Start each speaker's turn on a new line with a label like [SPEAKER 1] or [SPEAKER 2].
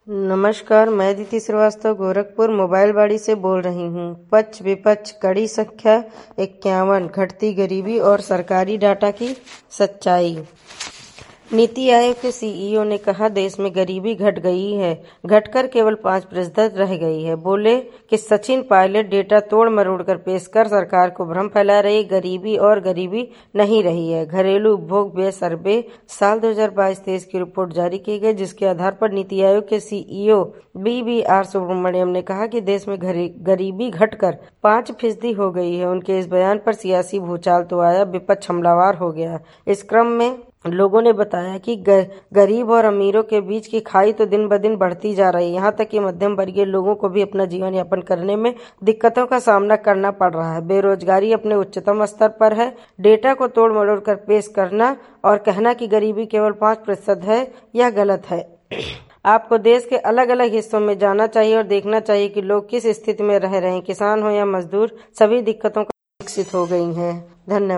[SPEAKER 1] नमस्कार, मैं दीति श्रीवास्तव गोरखपुर मोबाइलबाड़ी से बोल रही हूँ। पक्ष विपक्ष कड़ी संख्या 51, घटती गरीबी और सरकारी डाटा की सच्चाई। नीति आयोग के सीईओ ने कहा, देश में गरीबी घट गई है, घटकर केवल 5% रह गई है। बोले कि सचिन पायलट डेटा तोड़ मरोड़ कर पेश कर सरकार को भ्रम फैला रही, गरीबी और गरीबी नहीं रही है। घरेलू उपभोग व्यय सर्वे साल 2022-23 की रिपोर्ट जारी की गई, जिसके आधार पर नीति आयोग के सीईओ BVR सुब्रमण्यम ने कहा कि देश में गरीबी घटकर 5% हो गई है। उनके इस बयान पर सियासी भूचाल तो आया, विपक्ष हमलावर हो गया। इस क्रम में लोगों ने बताया कि गरीब और अमीरों के बीच की खाई तो दिन ब दिन बढ़ती जा रही है। यहाँ तक कि मध्यम वर्गीय लोगों को भी अपना जीवन यापन करने में दिक्कतों का सामना करना पड़ रहा है। बेरोजगारी अपने उच्चतम स्तर पर है। डेटा को तोड़ मरोड़ कर पेश करना और कहना कि गरीबी केवल 5% है, यह गलत है। आपको देश के अलग अलग हिस्सों में जाना चाहिए और देखना चाहिए कि लोग किस स्थिति में रह रहे हैं। किसान हो या मजदूर, सभी दिक्कतों का विकसित हो गई हैं। धन्यवाद।